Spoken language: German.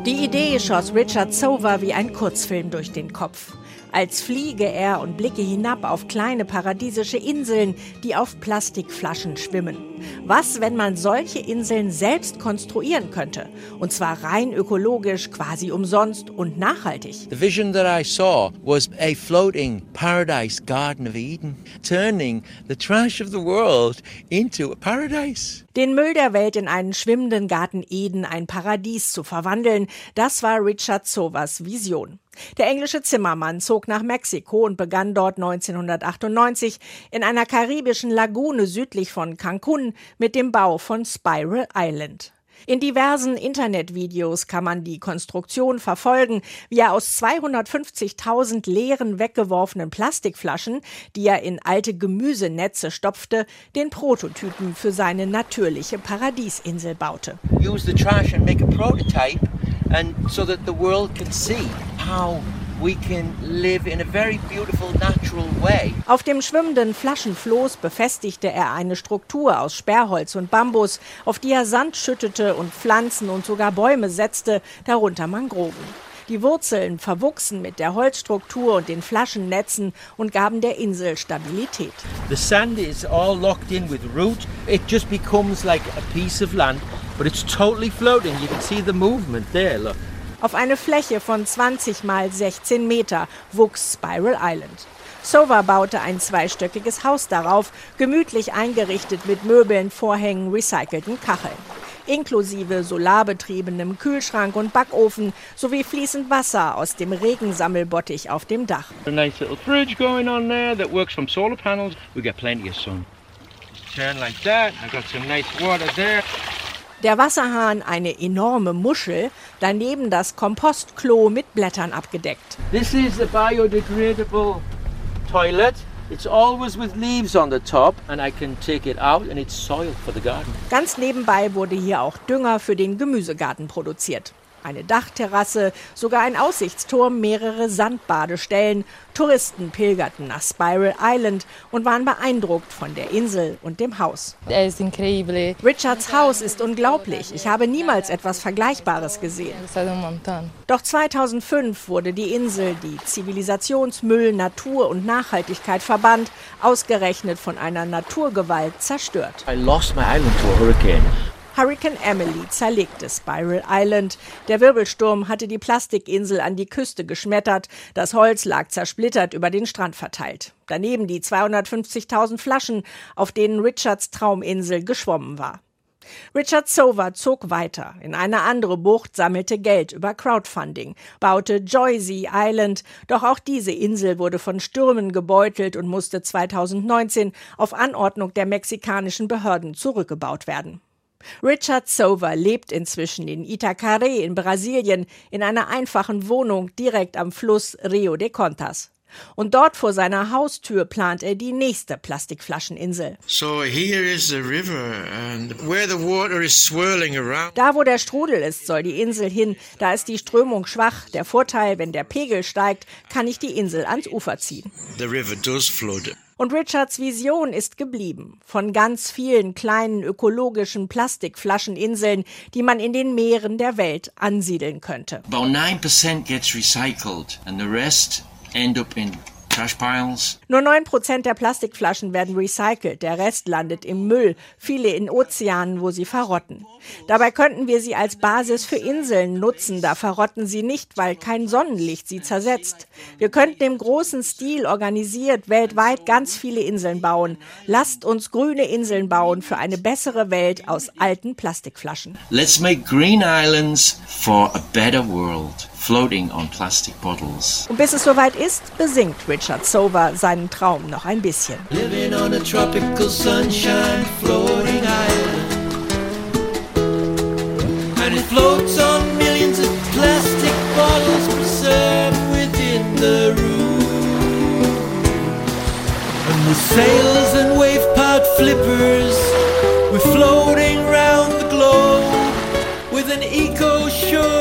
Die Idee schoss Richard Sowa wie ein Kurzfilm durch den Kopf. Als fliege er und blicke hinab auf kleine paradiesische Inseln, die auf Plastikflaschen schwimmen. Was, wenn man solche Inseln selbst konstruieren könnte? Und zwar rein ökologisch, quasi umsonst und nachhaltig. The vision that I saw was a floating paradise garden of Eden, turning the trash of the world into a paradise. Den Müll der Welt in einen schwimmenden Garten Eden, ein Paradies zu verwandeln, das war Richard Sowas Vision. Der englische Zimmermann zog nach Mexiko und begann dort 1998 in einer karibischen Lagune südlich von Cancun mit dem Bau von Spiral Island. In diversen Internetvideos kann man die Konstruktion verfolgen, wie er aus 250.000 leeren, weggeworfenen Plastikflaschen, die er in alte Gemüsenetze stopfte, den Prototypen für seine natürliche Paradiesinsel baute. Use the trash and make a prototype, and so that the world can see how we can live in a very beautiful natural way. Auf dem schwimmenden Flaschenfloß befestigte er eine Struktur aus Sperrholz und Bambus, auf die er Sand schüttete und Pflanzen und sogar Bäume setzte, darunter Mangroven. Die Wurzeln verwuchsen mit der Holzstruktur und den Flaschennetzen und gaben der Insel Stabilität. The sand is all locked in with root. It just becomes like a piece of land, but it's totally floating. You can see the movement there, look. Auf eine Fläche von 20 mal 16 Meter wuchs Spiral Island. Sowa baute ein zweistöckiges Haus darauf, gemütlich eingerichtet mit Möbeln, Vorhängen, recycelten Kacheln. Inklusive solarbetriebenem Kühlschrank und Backofen sowie fließend Wasser aus dem Regensammelbottich auf dem Dach. A nice little fridge going on there that works from solar panels. We get plenty of sun. Turn like that. I got some nice water there. Der Wasserhahn eine enorme Muschel, daneben das Kompostklo mit Blättern abgedeckt. This is a biodegradable toilet. It's always with leaves on the top, and I can take it out and it's soil for the garden. Ganz nebenbei wurde hier auch Dünger für den Gemüsegarten produziert. Eine Dachterrasse, sogar ein Aussichtsturm, mehrere Sandbadestellen. Touristen pilgerten nach Spiral Island und waren beeindruckt von der Insel und dem Haus. Richards Haus ist unglaublich. Ich habe niemals etwas Vergleichbares gesehen. Doch 2005 wurde die Insel, die Zivilisationsmüll, Natur und Nachhaltigkeit verband, ausgerechnet von einer Naturgewalt zerstört. I lost my island to a hurricane. Hurricane Emily zerlegte Spiral Island. Der Wirbelsturm hatte die Plastikinsel an die Küste geschmettert. Das Holz lag zersplittert über den Strand verteilt. Daneben die 250.000 Flaschen, auf denen Richards Trauminsel geschwommen war. Richard Sowa zog weiter. In eine andere Bucht sammelte Geld über Crowdfunding, baute Joyzy Island. Doch auch diese Insel wurde von Stürmen gebeutelt und musste 2019 auf Anordnung der mexikanischen Behörden zurückgebaut werden. Richard Sowa lebt inzwischen in Itacaré in Brasilien in einer einfachen Wohnung direkt am Fluss Rio de Contas. Und dort vor seiner Haustür plant er die nächste Plastikflascheninsel. So here is the river and where the water is swirling around. Da, wo der Strudel ist, soll die Insel hin. Da ist die Strömung schwach. Der Vorteil, wenn der Pegel steigt, kann ich die Insel ans Ufer ziehen. The river does flood. Und Richards Vision ist geblieben. Von ganz vielen kleinen ökologischen Plastikflascheninseln, die man in den Meeren der Welt ansiedeln könnte. About 9% gets recycled and the rest end up in trash piles. Nur 9% der Plastikflaschen werden recycelt, der Rest landet im Müll, viele in Ozeanen, wo sie verrotten. Dabei könnten wir sie als Basis für Inseln nutzen, da verrotten sie nicht, weil kein Sonnenlicht sie zersetzt. Wir könnten im großen Stil organisiert weltweit ganz viele Inseln bauen. Lasst uns grüne Inseln bauen für eine bessere Welt aus alten Plastikflaschen. Let's make green islands for a better world, floating on plastic bottles. Und bis es soweit ist, besingt Richard Sowa seinen Traum noch ein bisschen. Living on a tropical sunshine floating island. And it floats on millions of plastic bottles preserved within the room. And with sails and wave-powered flippers, we're floating round the globe with an eco-show.